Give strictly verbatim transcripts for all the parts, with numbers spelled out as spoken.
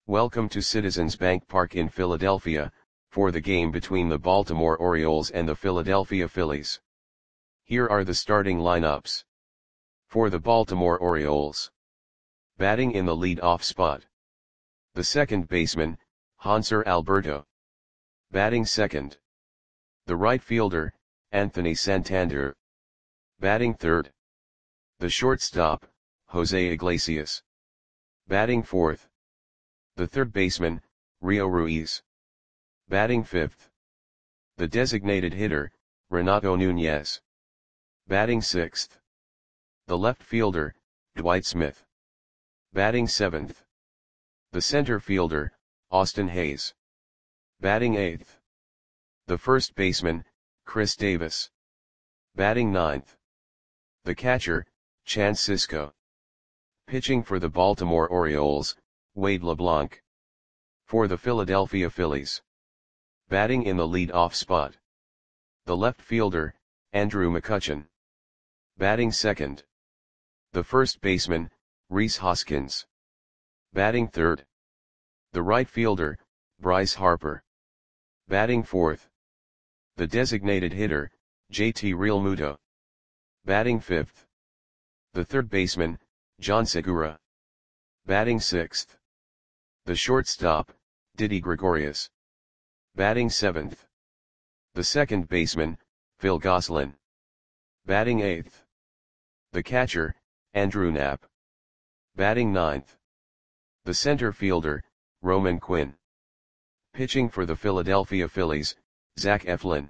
Welcome to Citizens Bank Park in Philadelphia, for the game between the Baltimore Orioles and the Philadelphia Phillies. Here are the starting lineups. For the Baltimore Orioles. Batting in the lead-off spot. The second baseman, Hanser Alberto. Batting second. The right fielder, Anthony Santander. Batting third. The shortstop, Jose Iglesias. Batting fourth. The third baseman, Rio Ruiz. Batting fifth. The designated hitter, Renato Nunez. Batting sixth. The left fielder, Dwight Smith. Batting seventh. The center fielder, Austin Hays. Batting eighth. The first baseman, Chris Davis. Batting ninth. The catcher, Chance Sisco. Pitching for the Baltimore Orioles, Wade LeBlanc. For the Philadelphia Phillies. Batting in the lead-off spot. The left fielder, Andrew McCutchen. Batting second. The first baseman, Rhys Hoskins. Batting third. The right fielder, Bryce Harper. Batting fourth. The designated hitter, J T Realmuto. Batting fifth. The third baseman, John Segura. Batting sixth. The shortstop, Didi Gregorius. Batting seventh. The second baseman, Phil Gosselin. Batting eighth. The catcher, Andrew Knapp. Batting ninth. The center fielder, Roman Quinn. Pitching for the Philadelphia Phillies, Zach Eflin.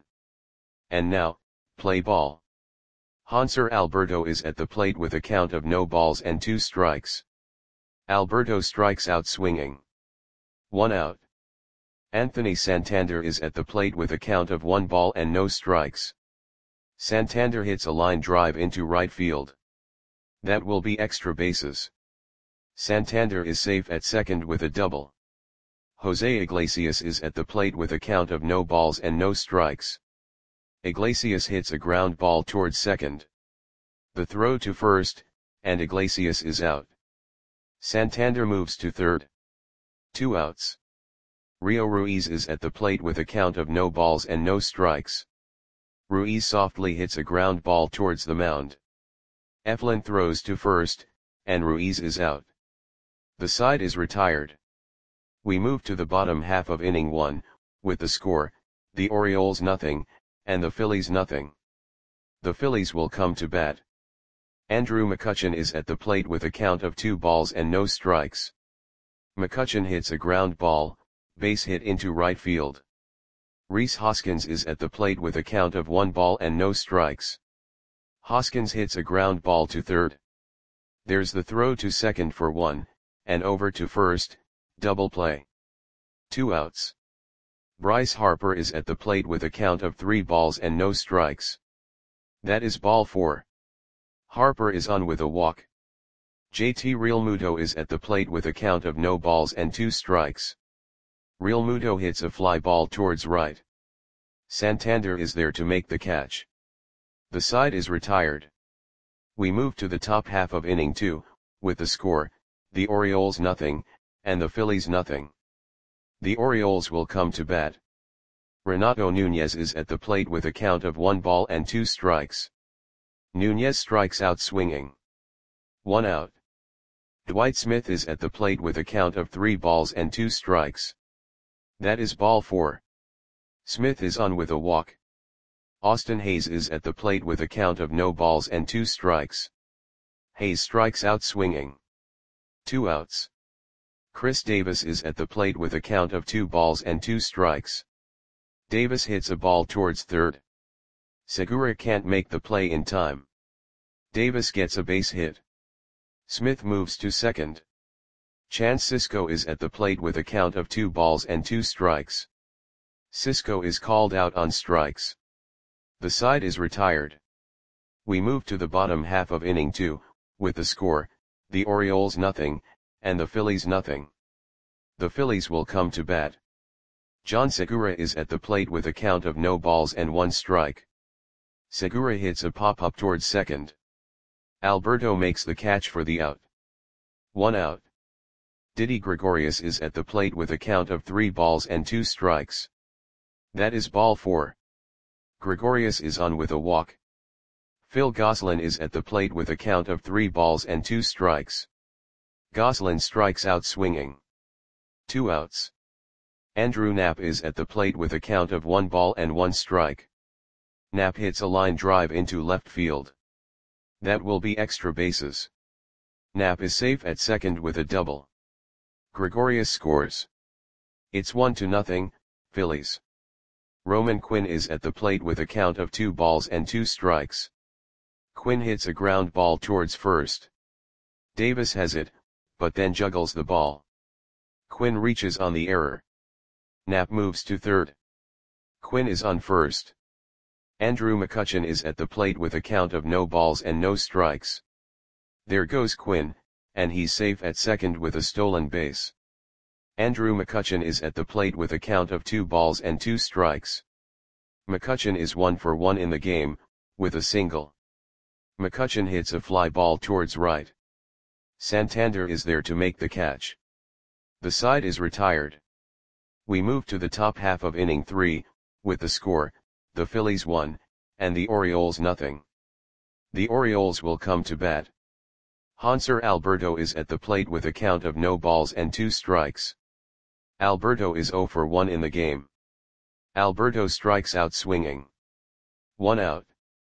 And now, play ball. Hanser Alberto is at the plate with a count of no balls and two strikes. Alberto strikes out swinging. One out. Anthony Santander is at the plate with a count of one ball and no strikes. Santander hits a line drive into right field. That will be extra bases. Santander is safe at second with a double. Jose Iglesias is at the plate with a count of no balls and no strikes. Iglesias hits a ground ball towards second. The throw to first, and Iglesias is out. Santander moves to third. Two outs. Rio Ruiz is at the plate with a count of no balls and no strikes. Ruiz softly hits a ground ball towards the mound. Eflin throws to first, and Ruiz is out. The side is retired. We move to the bottom half of inning one, with the score, the Orioles nothing, and the Phillies nothing. The Phillies will come to bat. Andrew McCutchen is at the plate with a count of two balls and no strikes. McCutchen hits a ground ball, base hit into right field. Rhys Hoskins is at the plate with a count of one ball and no strikes. Hoskins hits a ground ball to third. There's the throw to second for one, and over to first, double play. Two outs. Bryce Harper is at the plate with a count of three balls and no strikes. That is ball four. Harper is on with a walk. J T Realmuto is at the plate with a count of no balls and two strikes. Realmuto hits a fly ball towards right. Santander is there to make the catch. The side is retired. We move to the top half of inning two, with the score, the Orioles nothing, and the Phillies nothing. The Orioles will come to bat. Renato Nunez is at the plate with a count of one ball and two strikes. Nunez strikes out swinging. One out. Dwight Smith is at the plate with a count of three balls and two strikes. That is ball four. Smith is on with a walk. Austin Hays is at the plate with a count of no balls and two strikes. Hays strikes out swinging. Two outs. Chris Davis is at the plate with a count of two balls and two strikes. Davis hits a ball towards third. Segura can't make the play in time. Davis gets a base hit. Smith moves to second. Chance Sisco is at the plate with a count of two balls and two strikes. Sisco is called out on strikes. The side is retired. We move to the bottom half of inning two, with the score, the Orioles nothing, and the Phillies nothing. The Phillies will come to bat. John Segura is at the plate with a count of no balls and one strike. Segura hits a pop-up towards second. Alberto makes the catch for the out. One out. Didi Gregorius is at the plate with a count of three balls and two strikes. That is ball four. Gregorius is on with a walk. Phil Gosselin is at the plate with a count of three balls and two strikes. Gosselin strikes out swinging. Two outs. Andrew Knapp is at the plate with a count of one ball and one strike. Knapp hits a line drive into left field. That will be extra bases. Knapp is safe at second with a double. Gregorius scores. It's one to nothing, Phillies. Roman Quinn is at the plate with a count of two balls and two strikes. Quinn hits a ground ball towards first. Davis has it, but then juggles the ball. Quinn reaches on the error. Knapp moves to third. Quinn is on first. Andrew McCutchen is at the plate with a count of no balls and no strikes. There goes Quinn, and he's safe at second with a stolen base. Andrew McCutchen is at the plate with a count of two balls and two strikes. McCutchen is one for one in the game, with a single. McCutchen hits a fly ball towards right. Santander is there to make the catch. The side is retired. We move to the top half of inning three, with the score, the Phillies one, and the Orioles nothing. The Orioles will come to bat. Hanser Alberto is at the plate with a count of no balls and two strikes. Alberto is zero for one in the game. Alberto strikes out swinging. One out.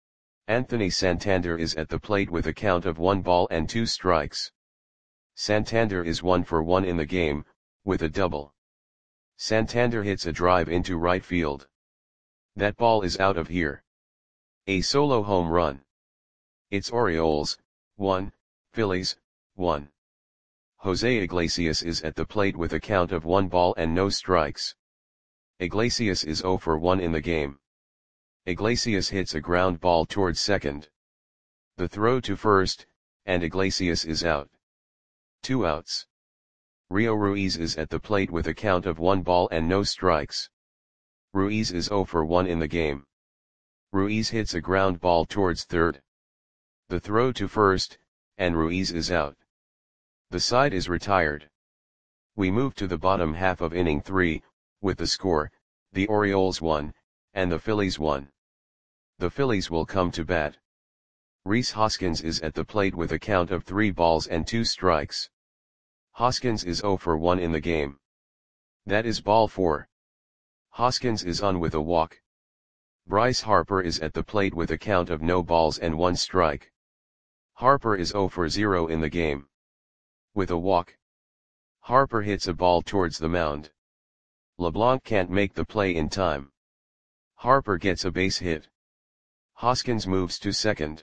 Anthony Santander is at the plate with a count of one ball and two strikes. Santander is one for one in the game, with a double. Santander hits a drive into right field. That ball is out of here. A solo home run. It's Orioles, one, Phillies, one. Jose Iglesias is at the plate with a count of one ball and no strikes. Iglesias is zero for one in the game. Iglesias hits a ground ball towards second. The throw to first, and Iglesias is out. Two outs. Rio Ruiz is at the plate with a count of one ball and no strikes. Ruiz is zero for one in the game. Ruiz hits a ground ball towards third. The throw to first, and Ruiz is out. The side is retired. We move to the bottom half of inning three, with the score, the Orioles one, and the Phillies one. The Phillies will come to bat. Rhys Hoskins is at the plate with a count of three balls and two strikes. Hoskins is zero for one in the game. That is ball four. Hoskins is on with a walk. Bryce Harper is at the plate with a count of no balls and one strike. Harper is zero for zero in the game. With a walk. Harper hits a ball towards the mound. LeBlanc can't make the play in time. Harper gets a base hit. Hoskins moves to second.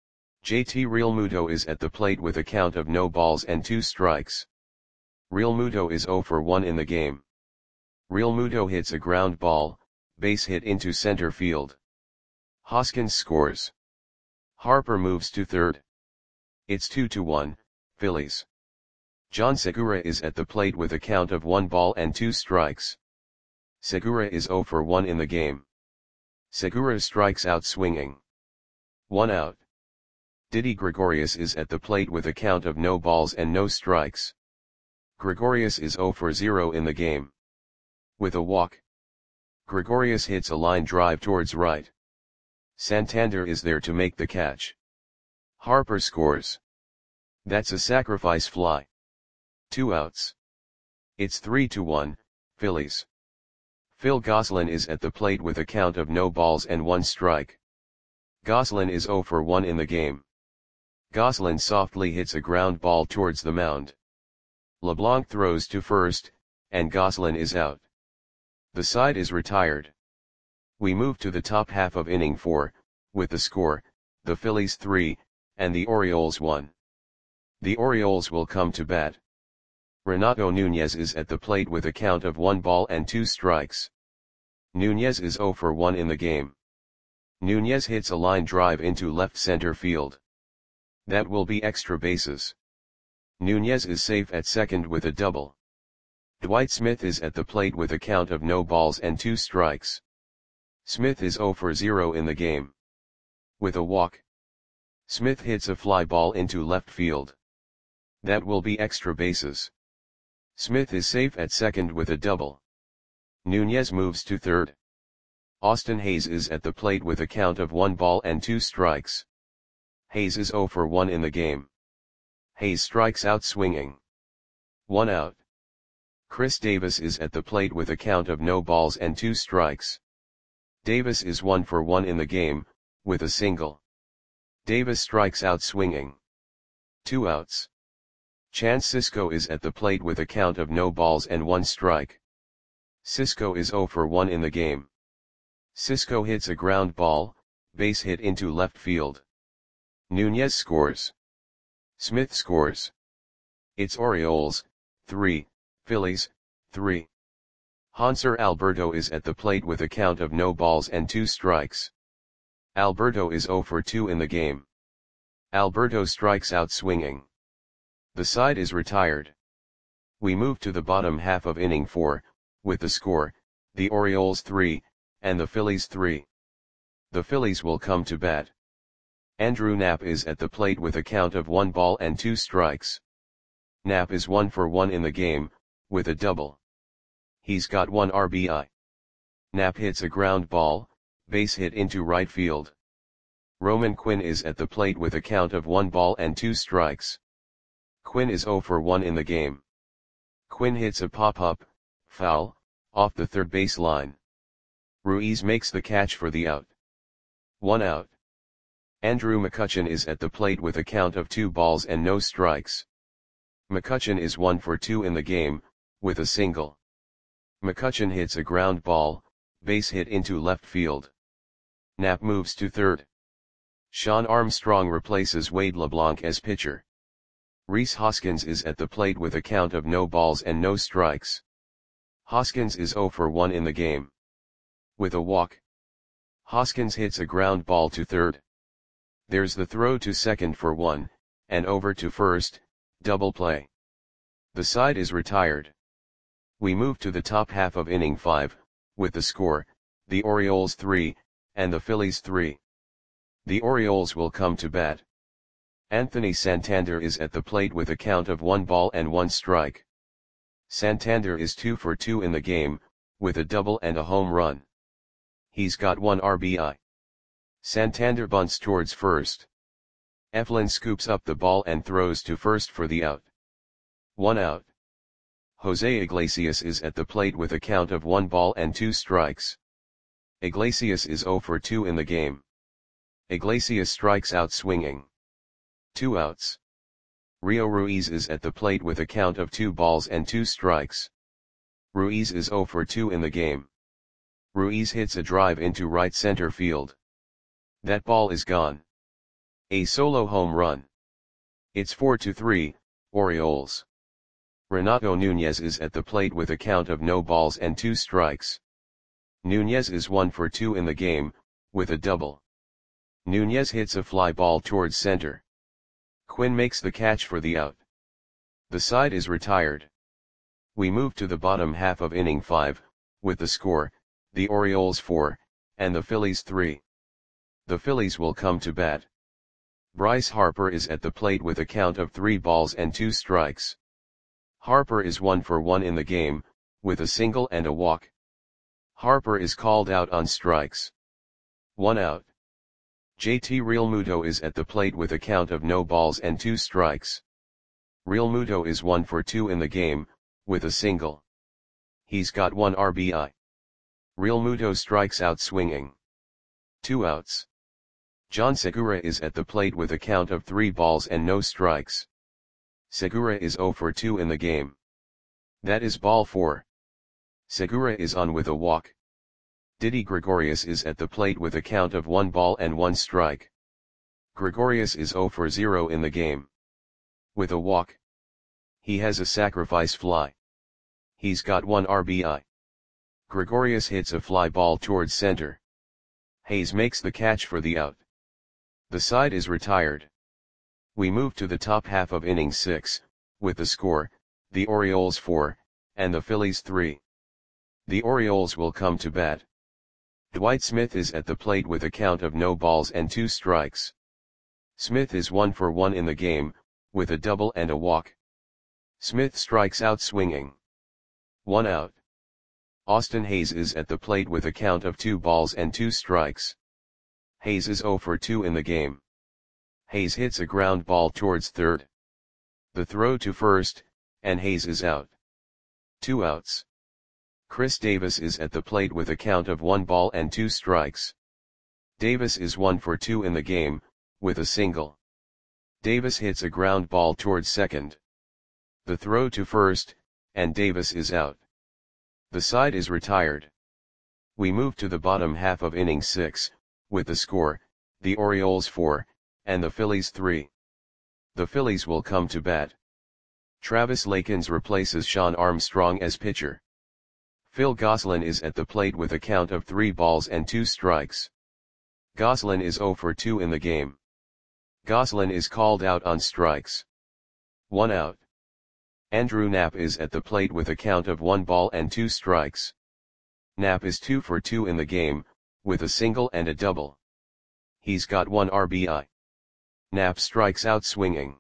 J T Realmuto is at the plate with a count of no balls and two strikes. Realmuto is zero for one in the game. Realmuto hits a ground ball, base hit into center field. Hoskins scores. Harper moves to third. It's two to one, Phillies. John Segura is at the plate with a count of one ball and two strikes. Segura is zero for one in the game. Segura strikes out swinging. One out. Didi Gregorius is at the plate with a count of no balls and no strikes. Gregorius is zero for zero in the game. With a walk. Gregorius hits a line drive towards right. Santander is there to make the catch. Harper scores. That's a sacrifice fly. Two outs. It's three to one, Phillies. Phil Gosselin is at the plate with a count of no balls and one strike. Gosselin is zero for one in the game. Gosselin softly hits a ground ball towards the mound. LeBlanc throws to first, and Gosselin is out. The side is retired. We move to the top half of inning four, with the score, the Phillies three, and the Orioles one. The Orioles will come to bat. Renato Nunez is at the plate with a count of one ball and two strikes. Nunez is zero for one in the game. Nunez hits a line drive into left center field. That will be extra bases. Nunez is safe at second with a double. Dwight Smith is at the plate with a count of no balls and two strikes. Smith is zero for zero in the game. With a walk. Smith hits a fly ball into left field. That will be extra bases. Smith is safe at second with a double. Nunez moves to third. Austin Hayes is at the plate with a count of one ball and two strikes. Hayes is zero for one in the game. Hayes strikes out swinging. One out. Chris Davis is at the plate with a count of no balls and two strikes. Davis is one for one in the game, with a single. Davis strikes out swinging. Two outs. Chance Sisco is at the plate with a count of no balls and one strike. Sisco is zero for one in the game. Sisco hits a ground ball, base hit into left field. Nunez scores. Smith scores. It's Orioles, three, Phillies, three. Hanser Alberto is at the plate with a count of no balls and two strikes. Alberto is zero for two in the game. Alberto strikes out swinging. The side is retired. We move to the bottom half of inning four, with the score, the Orioles three, and the Phillies three. The Phillies will come to bat. Andrew Knapp is at the plate with a count of one ball and two strikes. Knapp is one for one in the game, with a double. He's got one R B I. Knapp hits a ground ball, base hit into right field. Roman Quinn is at the plate with a count of one ball and two strikes. Quinn is zero for one in the game. Quinn hits a pop-up, foul, off the third base line. Ruiz makes the catch for the out. One out. Andrew McCutchen is at the plate with a count of two balls and no strikes. McCutchen is one for two in the game, with a single. McCutchen hits a ground ball, base hit into left field. Knapp moves to third. Sean Armstrong replaces Wade LeBlanc as pitcher. Rhys Hoskins is at the plate with a count of no balls and no strikes. Hoskins is zero for one in the game. With a walk. Hoskins hits a ground ball to third. There's the throw to second for one, and over to first, double play. The side is retired. We move to the top half of inning five, with the score, the Orioles three, and the Phillies three. The Orioles will come to bat. Anthony Santander is at the plate with a count of one ball and one strike. Santander is two for two in the game, with a double and a home run. He's got one R B I. Santander bunts towards first. Eflin scoops up the ball and throws to first for the out. One out. Jose Iglesias is at the plate with a count of one ball and two strikes. Iglesias is zero for two in the game. Iglesias strikes out swinging. Two outs. Rio Ruiz is at the plate with a count of two balls and two strikes. Ruiz is zero for two in the game. Ruiz hits a drive into right center field. That ball is gone. A solo home run. It's four to three, Orioles. Renato Nunez is at the plate with a count of no balls and two strikes. Nunez is one for two in the game, with a double. Nunez hits a fly ball towards center. Quinn makes the catch for the out. The side is retired. We move to the bottom half of inning five, with the score, the Orioles four, and the Phillies three. The Phillies will come to bat. Bryce Harper is at the plate with a count of three balls and two strikes. Harper is one for one in the game, with a single and a walk. Harper is called out on strikes. One out. J T Realmuto is at the plate with a count of no balls and two strikes. Realmuto is one for two in the game, with a single. He's got one R B I. Realmuto strikes out swinging. Two outs. John Segura is at the plate with a count of three balls and no strikes. Segura is zero for two in the game. That is ball four. Segura is on with a walk. Didi Gregorius is at the plate with a count of one ball and one strike. Gregorius is zero for zero in the game. With a walk. He has a sacrifice fly. He's got one R B I. Gregorius hits a fly ball towards center. Hayes makes the catch for the out. The side is retired. We move to the top half of inning six, with the score, the Orioles four, and the Phillies three. The Orioles will come to bat. Dwight Smith is at the plate with a count of no balls and two strikes. Smith is one for one in the game, with a double and a walk. Smith strikes out swinging. One out. Austin Hays is at the plate with a count of two balls and two strikes. Hays is oh for two in the game. Hays hits a ground ball towards third. The throw to first, and Hays is out. Two outs. Chris Davis is at the plate with a count of one ball and two strikes. Davis is one for two in the game, with a single. Davis hits a ground ball towards second. The throw to first, and Davis is out. The side is retired. We move to the bottom half of inning six, with the score, the Orioles four, and the Phillies three. The Phillies will come to bat. Travis Lakins replaces Sean Armstrong as pitcher. Phil Gosselin is at the plate with a count of three balls and two strikes. Gosselin is oh for two in the game. Gosselin is called out on strikes. One out. Andrew Knapp is at the plate with a count of one ball and two strikes. Knapp is two for two in the game, with a single and a double. He's got one R B I. Knapp strikes out swinging.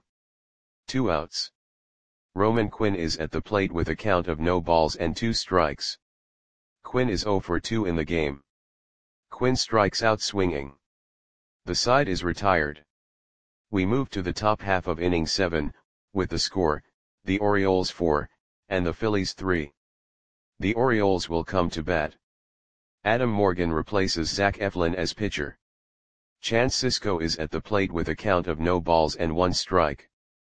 Two outs. Roman Quinn is at the plate with a count of no balls and two strikes. Quinn is oh for two in the game. Quinn strikes out swinging. The side is retired. We move to the top half of inning seven, with the score, the Orioles four, and the Phillies three. The Orioles will come to bat. Adam Morgan replaces Zach Eflin as pitcher. Chance Sisco is at the plate with a count of no balls and one strike.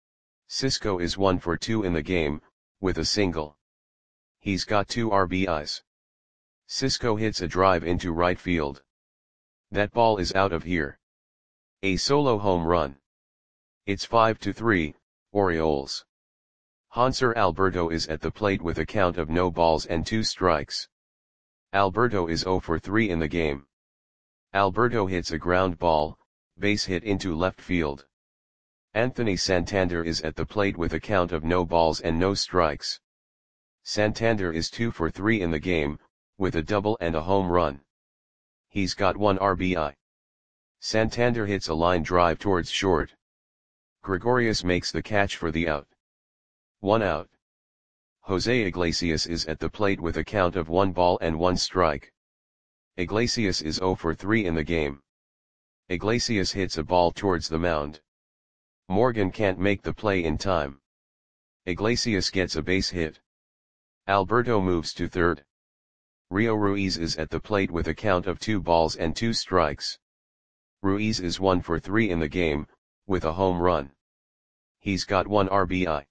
Sisco is one for two in the game, with a single. He's got two R B Is. Sisco hits a drive into right field. That ball is out of here. A solo home run. It's five to three, Orioles. Hanser Alberto is at the plate with a count of no balls and two strikes. Alberto is oh for three in the game. Alberto hits a ground ball, base hit into left field. Anthony Santander is at the plate with a count of no balls and no strikes. Santander is two for three in the game, with a double and a home run. He's got one R B I. Santander hits a line drive towards short. Gregorius makes the catch for the out. One out. Jose Iglesias is at the plate with a count of one ball and one strike. Iglesias is oh for three in the game. Iglesias hits a ball towards the mound. Morgan can't make the play in time. Iglesias gets a base hit. Alberto moves to third. Rio Ruiz is at the plate with a count of two balls and two strikes. Ruiz is one for three in the game, with a home run. He's got one R B I.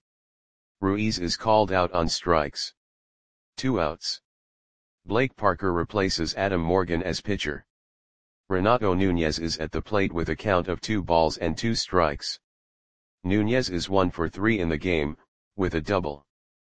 Ruiz is called out on strikes. Two outs. Blake Parker replaces Adam Morgan as pitcher. Renato Nunez is at the plate with a count of two balls and two strikes. Nunez is one for three in the game, with a double.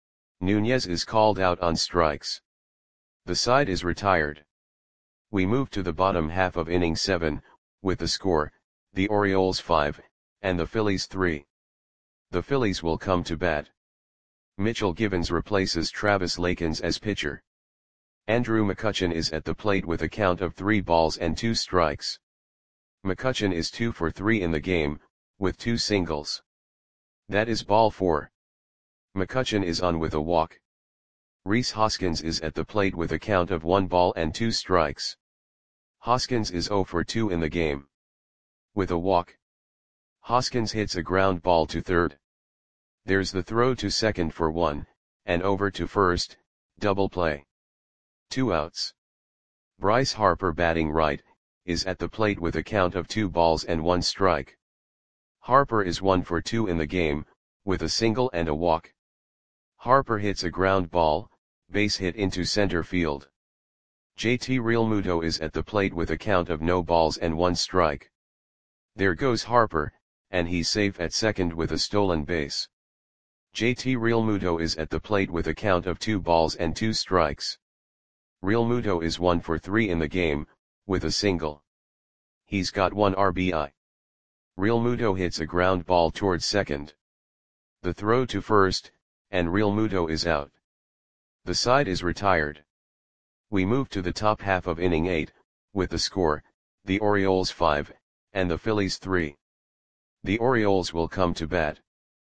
Nunez is called out on strikes. The side is retired. We move to the bottom half of inning seven, with the score, the Orioles five, and the Phillies three. The Phillies will come to bat. Mitchell Givens replaces Travis Lakins as pitcher. Andrew McCutchen is at the plate with a count of three balls and two strikes. McCutchen is two for three in the game, with two singles. That is ball four. McCutchen is on with a walk. Rhys Hoskins is at the plate with a count of one ball and two strikes. Hoskins is oh for two in the game. With a walk. Hoskins hits a ground ball to third. There's the throw to second for one, and over to first, double play. Two outs. Bryce Harper batting right, is at the plate with a count of two balls and one strike. Harper is one for two in the game, with a single and a walk. Harper hits a ground ball, base hit into center field. J T Realmuto is at the plate with a count of no balls and one strike. There goes Harper, and he's safe at second with a stolen base. J T Realmuto is at the plate with a count of two balls and two strikes. Realmuto is one for three in the game, with a single. He's got one R B I. Realmuto hits a ground ball towards second. The throw to first, and Realmuto is out. The side is retired. We move to the top half of inning eight, with the score, the Orioles five, and the Phillies three. The Orioles will come to bat.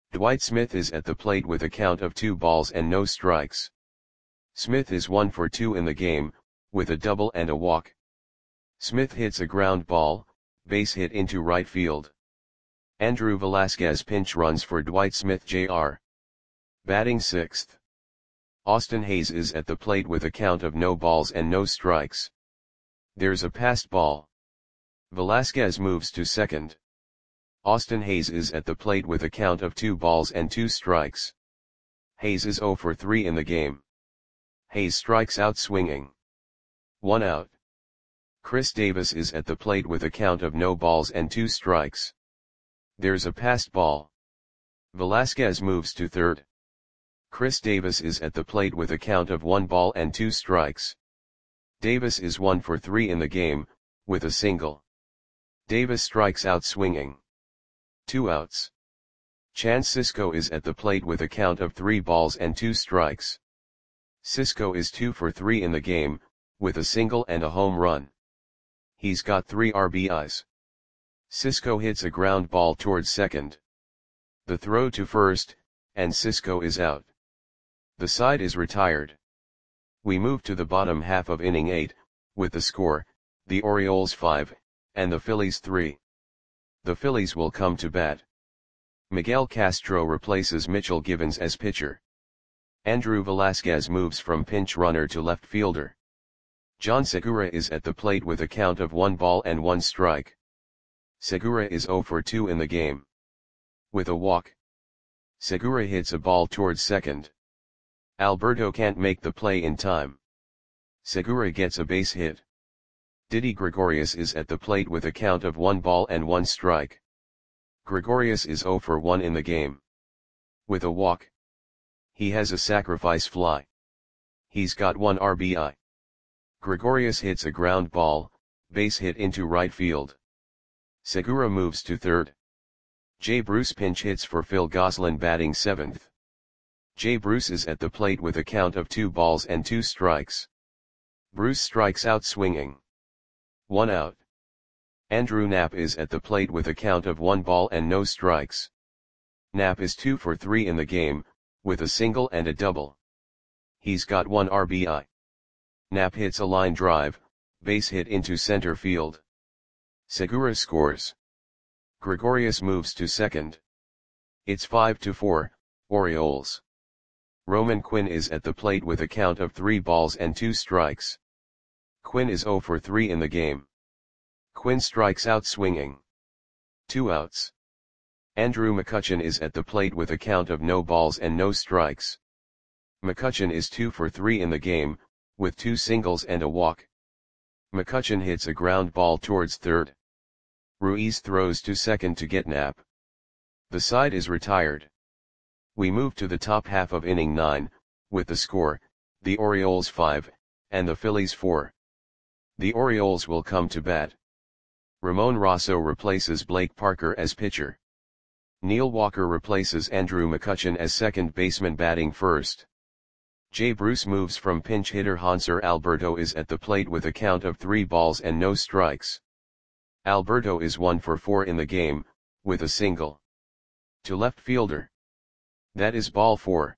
Dwight Smith is at the plate with a count of two balls and no strikes. Smith is one for two in the game, with a double and a walk. Smith hits a ground ball, base hit into right field. Andrew Velasquez pinch runs for Dwight Smith Junior Batting sixth. Austin Hayes is at the plate with a count of no balls and no strikes. There's a passed ball. Velasquez moves to second. Austin Hayes is at the plate with a count of two balls and two strikes. Hayes is zero for three in the game. Hayes strikes out swinging. One out. Chris Davis is at the plate with a count of no balls and two strikes. There's a passed ball. Velasquez moves to third. Chris Davis is at the plate with a count of one ball and two strikes. Davis is one for three in the game, with a single. Davis strikes out swinging. Two outs. Chance Sisco is at the plate with a count of three balls and two strikes. Sisco is two for three in the game, with a single and a home run. He's got three R B Is. Sisco hits a ground ball towards second. The throw to first, and Sisco is out. The side is retired. We move to the bottom half of inning eight, with the score, the Orioles five, and the Phillies three. The Phillies will come to bat. Miguel Castro replaces Mitchell Givens as pitcher. Andrew Velasquez moves from pinch runner to left fielder. John Segura is at the plate with a count of one ball and one strike. Segura is zero for two in the game. With a walk. Segura hits a ball towards second. Alberto can't make the play in time. Segura gets a base hit. Didi Gregorius is at the plate with a count of one ball and one strike. Gregorius is zero for one in the game. With a walk. He has a sacrifice fly. He's got one R B I. Gregorius hits a ground ball, base hit into right field. Segura moves to third. Jay Bruce pinch hits for Phil Gosselin batting seventh. Jay Bruce is at the plate with a count of two balls and two strikes. Bruce strikes out swinging. One out. Andrew Knapp is at the plate with a count of one ball and no strikes. Knapp is two for three in the game, with a single and a double. He's got one R B I. Knapp hits a line drive, base hit into center field. Segura scores. Gregorius moves to second. It's five to four, Orioles. Roman Quinn is at the plate with a count of three balls and two strikes. Quinn is zero for three in the game. Quinn strikes out swinging. Two outs. Andrew McCutchen is at the plate with a count of no balls and no strikes. McCutchen is two for three in the game, with two singles and a walk. McCutchen hits a ground ball towards third. Ruiz throws to second to get Knapp. The side is retired. We move to the top half of inning nine, with the score, the Orioles five, and the Phillies four. The Orioles will come to bat. Ramon Rosso replaces Blake Parker as pitcher. Neil Walker replaces Andrew McCutchen as second baseman batting first. Jay Bruce moves from pinch hitter. Hanser Alberto is at the plate with a count of three balls and no strikes. Alberto is one for four in the game, with a single. To left fielder. That is ball four.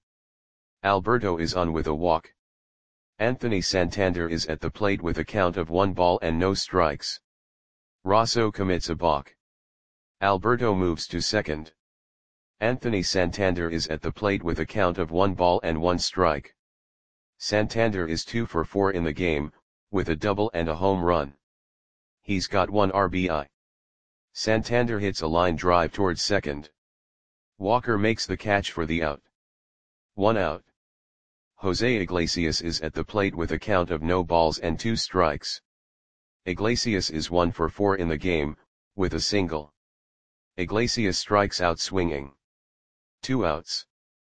Alberto is on with a walk. Anthony Santander is at the plate with a count of one ball and no strikes. Rosso commits a balk. Alberto moves to second. Anthony Santander is at the plate with a count of one ball and one strike. Santander is two for four in the game, with a double and a home run. He's got one R B I. Santander hits a line drive towards second. Walker makes the catch for the out. One out. Jose Iglesias is at the plate with a count of no balls and two strikes. Iglesias is one for four in the game, with a single. Iglesias strikes out swinging. Two outs.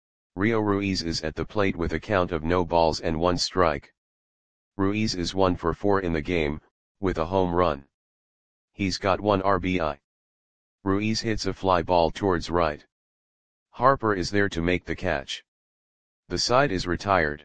Rio Ruiz is at the plate with a count of no balls and one strike. Ruiz is one for four in the game, with a home run. He's got one R B I. Ruiz hits a fly ball towards right. Harper is there to make the catch. The side is retired.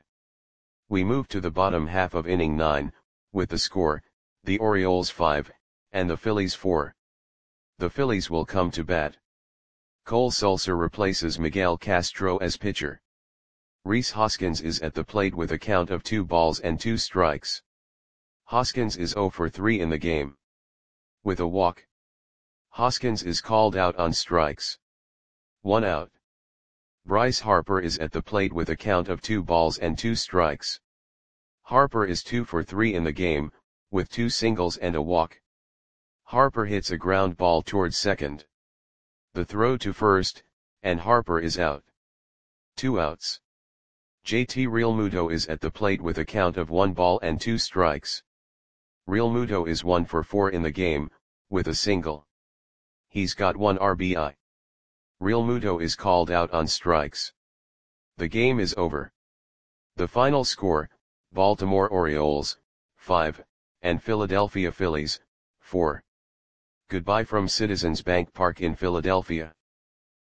We move to the bottom half of inning nine, with the score, the Orioles five, and the Phillies four. The Phillies will come to bat. Cole Sulser replaces Miguel Castro as pitcher. Rhys Hoskins is at the plate with a count of two balls and two strikes. Hoskins is zero for three in the game. With a walk, Hoskins is called out on strikes. One out. Bryce Harper is at the plate with a count of two balls and two strikes. Harper is two for three in the game, with two singles and a walk. Harper hits a ground ball towards second. The throw to first, and Harper is out. Two outs. J T Realmuto is at the plate with a count of one ball and two strikes. Realmuto is one for four in the game, with a single. He's got one R B I. Realmuto is called out on strikes. The game is over. The final score, Baltimore Orioles, five, and Philadelphia Phillies, four. Goodbye from Citizens Bank Park in Philadelphia.